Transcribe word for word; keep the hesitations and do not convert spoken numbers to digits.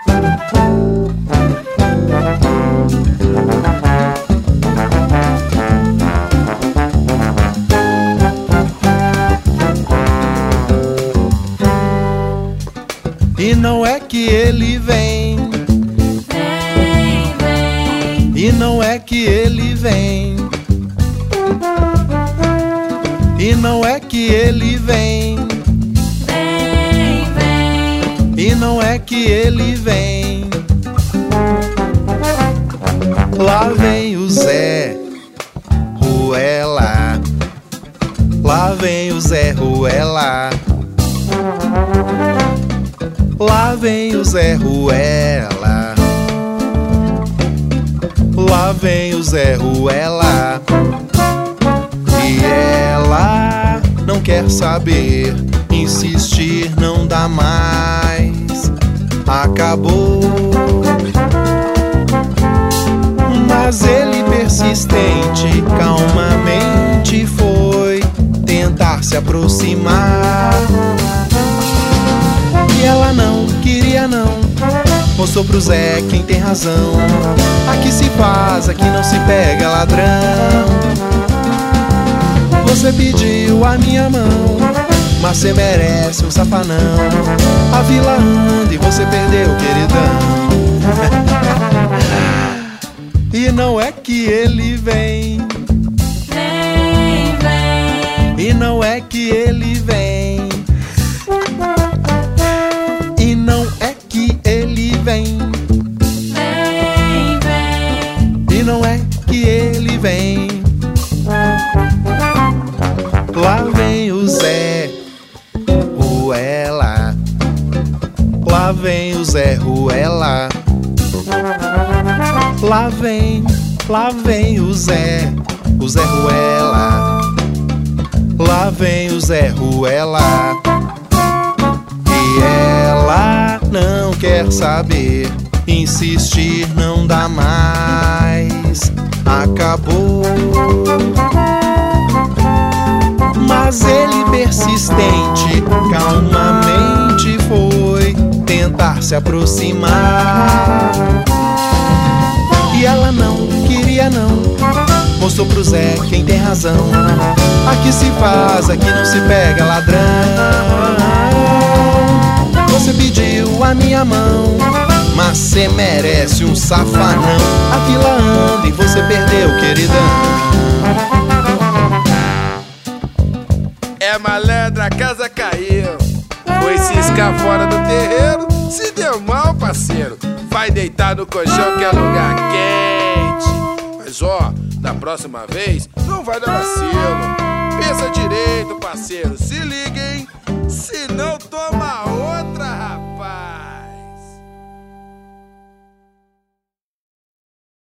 E não é que ele vem, vem, vem. E não é que ele vem, E não é que ele vem, vem, vem. E não é que ele vem. Lá vem o Zé Ruela, lá vem o Zé Ruela, lá vem o Zé Ruela, lá vem o Zé Ruela. E ela não quer saber, insistir não dá mais, acabou. Mas ele persistente, calmamente foi tentar se aproximar. E ela não queria não, mostrou pro Zé quem tem razão. Aqui se faz, aqui não se pega ladrão. Você pediu a minha mão, mas você merece um safanão. A vila anda e você perdeu, queridão. E não é que ele vem, Vem, vem. e não é que ele vem, e não é que ele vem, Vem, vem. e não é que ele vem. Lá vem o Zé Ruela, lá vem o Zé Ruela, lá vem, lá vem o Zé, o Zé Ruela, lá vem o Zé Ruela. E ela não quer saber, insistir não dá mais, acabou. Mas ele persistente, calmamente foi tentar se aproximar. E ela não queria não, mostrou pro Zé quem tem razão. Aqui se faz, aqui não se pega ladrão. Você pediu a minha mão, mas cê merece um safanão. A fila anda e você perdeu, queridão. É malandra, a casa caiu. Foi ciscar fora do terreiro, se deu mal, parceiro. Vai deitar no colchão que é lugar quente. Mas ó, da próxima vez não vai dar vacilo. Pensa direito, parceiro, se liga, hein? Se não toma